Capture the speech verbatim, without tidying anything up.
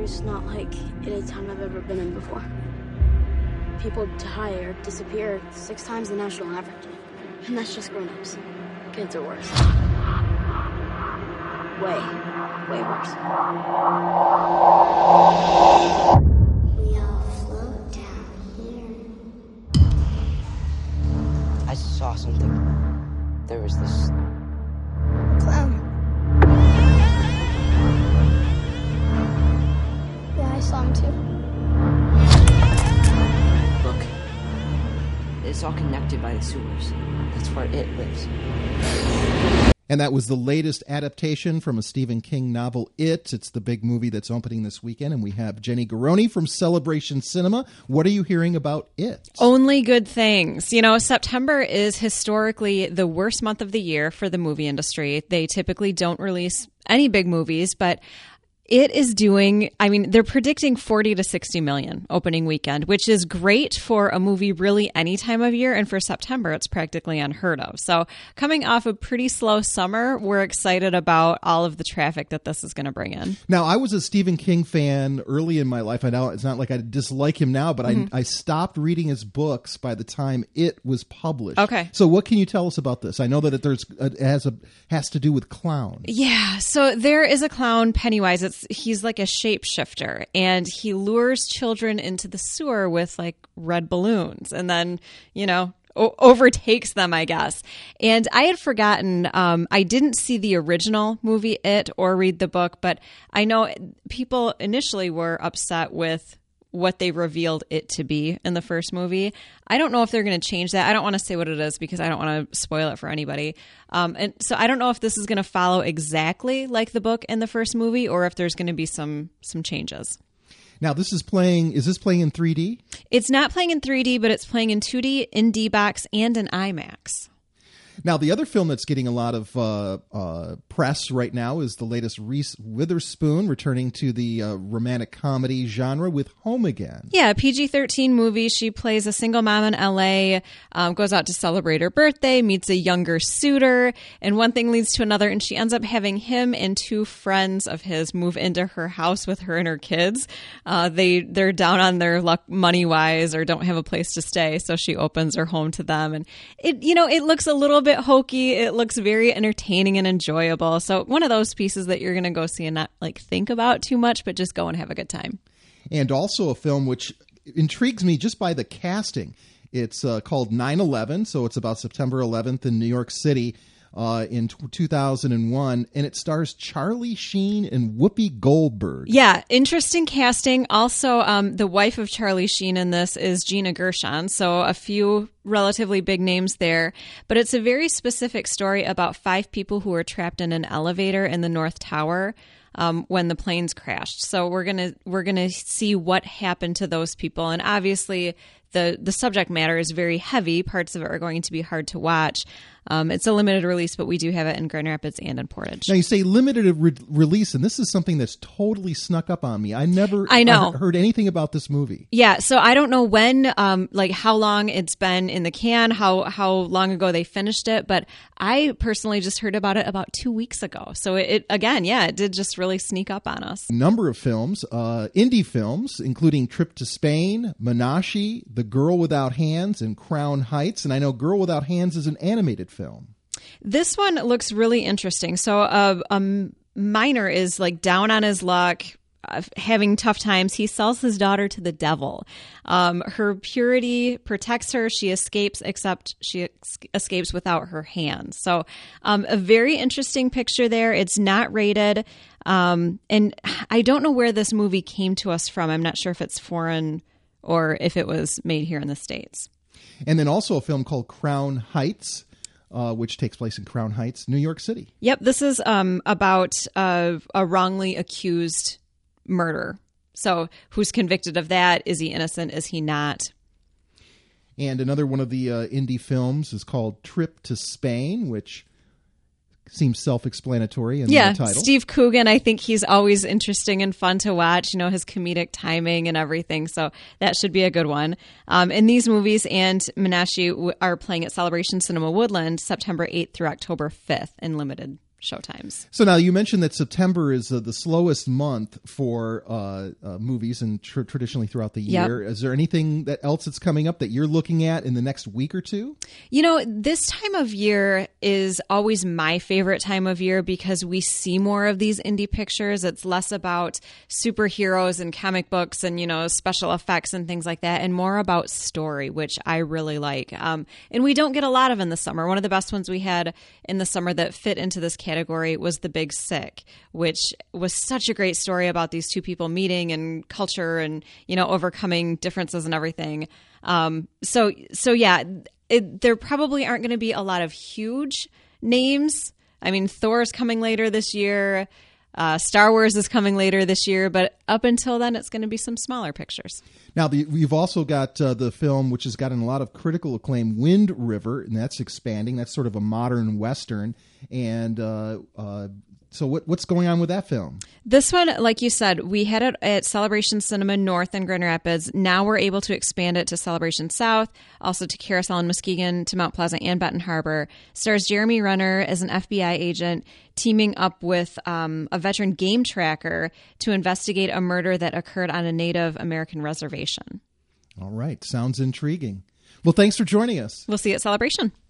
cemetery's not like any time I've ever been in before. People die or disappear six times the national average. And that's just grown-ups. Kids are worse. Way, way worse. We all float down here. I saw something. There was this Clown. Yeah, I saw him too. Look. It's all connected by the sewers. That's where it lives. And that was the latest adaptation from a Stephen King novel, It. It's the big movie that's opening this weekend. And we have Jenny Garoni from Celebration Cinema. What are you hearing about It? Only good things. You know, September is historically the worst month of the year for the movie industry. They typically don't release any big movies, but it is doing, I mean, they're predicting forty to sixty million opening weekend, which is great for a movie really any time of year. And for September, it's practically unheard of. So coming off a pretty slow summer, we're excited about all of the traffic that this is going to bring in. Now, I was a Stephen King fan early in my life. I know it's not like I dislike him now, but mm-hmm. I, I stopped reading his books by the time It was published. Okay. So what can you tell us about this? I know that it, there's, it has, a, has to do with clowns. Yeah. So there is a clown, Pennywise. It's He's like a shapeshifter, and he lures children into the sewer with like red balloons and then, you know, o- overtakes them, I guess. And I had forgotten, um, I didn't see the original movie, It, or read the book, but I know people initially were upset with what they revealed it to be in the first movie. I don't know if they're going to change that. I don't want to say what it is because I don't want to spoil it for anybody. Um, and so I don't know if this is going to follow exactly like the book in the first movie or if there's going to be some some changes. Now, this is playing, is this playing in three D? It's not playing in three D, but it's playing in two D, in D-Box, and in IMAX. Now, the other film that's getting a lot of uh, uh, press right now is the latest Reese Witherspoon returning to the uh, romantic comedy genre with Home Again. Yeah, a P G thirteen movie. She plays a single mom in L A, um, goes out to celebrate her birthday, meets a younger suitor, and one thing leads to another, and she ends up having him and two friends of his move into her house with her and her kids. Uh, they, they're down on their luck money-wise or don't have a place to stay, so she opens her home to them. And, it, you know, it looks a little bit hokey. It looks very entertaining and enjoyable. So one of those pieces that you're going to go see and not like think about too much, but just go and have a good time. And also a film which intrigues me just by the casting. It's uh, called nine eleven, so it's about September eleventh in New York City uh, in t- two thousand one, and it stars Charlie Sheen and Whoopi Goldberg. Yeah, interesting casting. Also, um, the wife of Charlie Sheen in this is Gina Gershon, so a few relatively big names there. But it's a very specific story about five people who were trapped in an elevator in the North Tower Um, when the planes crashed. So we're gonna we're gonna see what happened to those people, and obviously the the subject matter is very heavy. Parts of it are going to be hard to watch. Um, it's a limited release, but we do have it in Grand Rapids and in Portage. Now you say limited re- release, and this is something that's totally snuck up on me. I never I know. heard anything about this movie. Yeah, so I don't know when, um, like how long it's been in the can, how how long ago they finished it, but I personally just heard about it about two weeks ago. So it, it again, yeah, it did just really sneak up on us. A number of films, uh, indie films, including Trip to Spain, Menashe, The Girl Without Hands, and Crown Heights. And I know Girl Without Hands is an animated film. This one looks really interesting. So uh, a miner is like down on his luck, uh, having tough times. He sells his daughter to the devil. Um, her purity protects her. She escapes, except she ex- escapes without her hands. So um, a very interesting picture there. It's not rated. Um, and I don't know where this movie came to us from. I'm not sure if it's foreign or if it was made here in the States. And then also a film called Crown Heights, Uh, which takes place in Crown Heights, New York City. Yep, this is um, about uh, a wrongly accused murder. So who's convicted of that? Is he innocent? Is he not? And another one of the uh, indie films is called Trip to Spain, which seems self-explanatory in yeah, the title. Steve Coogan, I think he's always interesting and fun to watch, you know, his comedic timing and everything. So that should be a good one. Um, and these movies and Menashe are playing at Celebration Cinema Woodland September eighth through October fifth in limited showtimes. So now you mentioned that September is uh, the slowest month for uh, uh, movies and tr- traditionally throughout the year. Yep. Is there anything that else that's coming up that you're looking at in the next week or two? You know, this time of year is always my favorite time of year because we see more of these indie pictures. It's less about superheroes and comic books and, you know, special effects and things like that, and more about story, which I really like. Um, and we don't get a lot of in the summer. One of the best ones we had in the summer that fit into this category was The Big Sick, which was such a great story about these two people meeting and culture and, you know, overcoming differences and everything. Um, so, so yeah, it, there probably aren't going to be a lot of huge names. I mean, Thor's coming later this year. Uh, Star Wars is coming later this year, but up until then, it's going to be some smaller pictures. Now, the, you've also got uh, the film, which has gotten a lot of critical acclaim, Wind River, and that's expanding. That's sort of a modern Western. And uh, uh, so what, what's going on with that film? This one, like you said, we had it at Celebration Cinema North in Grand Rapids. Now we're able to expand it to Celebration South, also to Carousel in Muskegon, to Mount Pleasant and Benton Harbor. Stars Jeremy Renner as an F B I agent teaming up with um, a veteran game tracker to investigate a murder that occurred on a Native American reservation. All right. Sounds intriguing. Well, thanks for joining us. We'll see you at Celebration.